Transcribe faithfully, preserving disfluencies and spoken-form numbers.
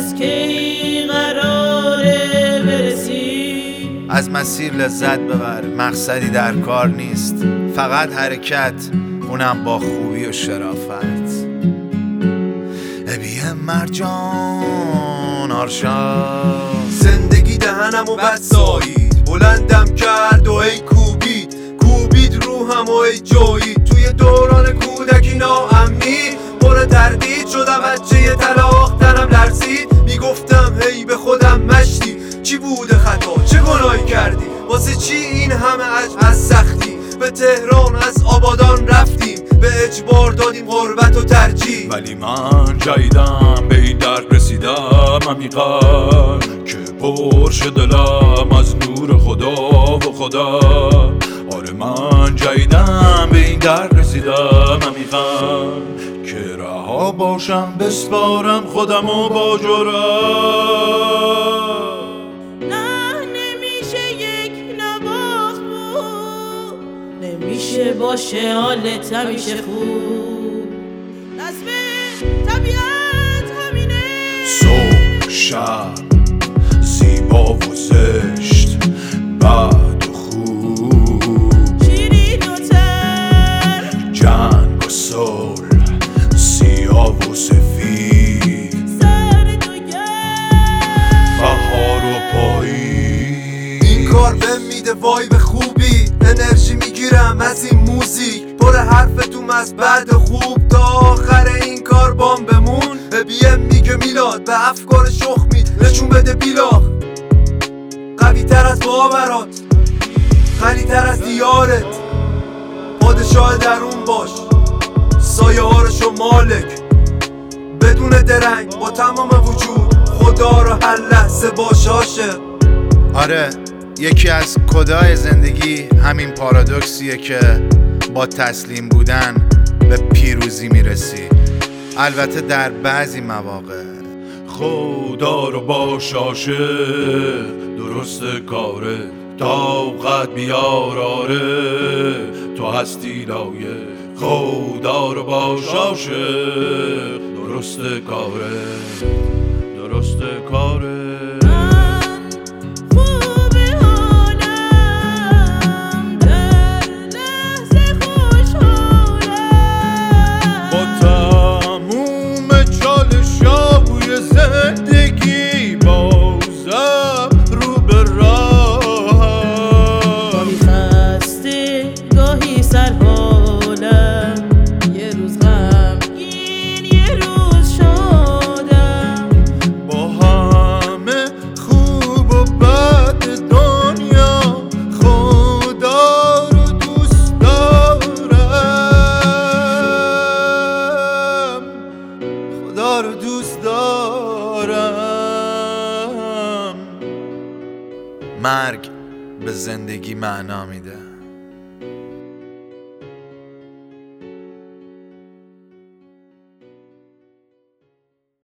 از کی قراره برسی؟ از مسیر لذت ببر، مقصدی در کار نیست، فقط حرکت، اونم با خوبی و شرافت. ابی مرجان آرشا زندگی دهنم و بد سایید، بلندم کرد و ای کوبید، کوبید روحم و ای جوید. توی دوران کودکی ناامنی پر تردید شدم، بچه طلاق تنم لرزید. میگفتم هی به خودم مشتی، چی بوده خطا، چه گناهی کردی، واسه چی این همه عجب از سختی. به تهران از آبادان رفتیم، به اجبار دادیم غربت و ترجیح. ولی من جاییدم، به این درک رسیدم عمیقا که پر شد دلم از نور خدا و خدا. آره من جاییدم، به این درک رسیدم عمیقا که رها باشم بسپارم خودم و با جرأت. نمیشه باشه حالت همیشه خوب، نظم طبیعت همینه. صبح شب زیبا و زشت، بد و خوب، شیرین و تر، جنگ و صلح، سیاه و سفید، سرد و گرم، بهار و پاییز. این کار بهم میده وایب خوبی، انرژی میگیرم از این موزیک، پر حرفتون از بعد خوب. تا آخر این کار بام بمون. بیم میگه میلاد به افکار شخمی نشون بده بیلاخ، قوی تر از باورات، غنی تر از دیارت. پادشاه درون باش، سایه ها رو شو مالک، بدون درنگ با تمام وجود خدا رو هر لحظه باش عاشق. آره، یکی از کدای زندگی همین پارادوکسیه که با تسلیم بودن به پیروزی میرسی، البته در بعضی مواقع. خدا رو باش عاشق، درست کاره، طاقت بیار آره، تو هستی لایق. خدا رو باش عاشق، درست کاره، درست کاره. زندگی بازم رو به راه، گاهی خسته گاهی سرحالم، یه روز غمگین یه روز شادم. با همه خوب و بد دنیا خدا رو دوست دارم، خدا رو دوست دارم. مرگ به زندگی معنا میده.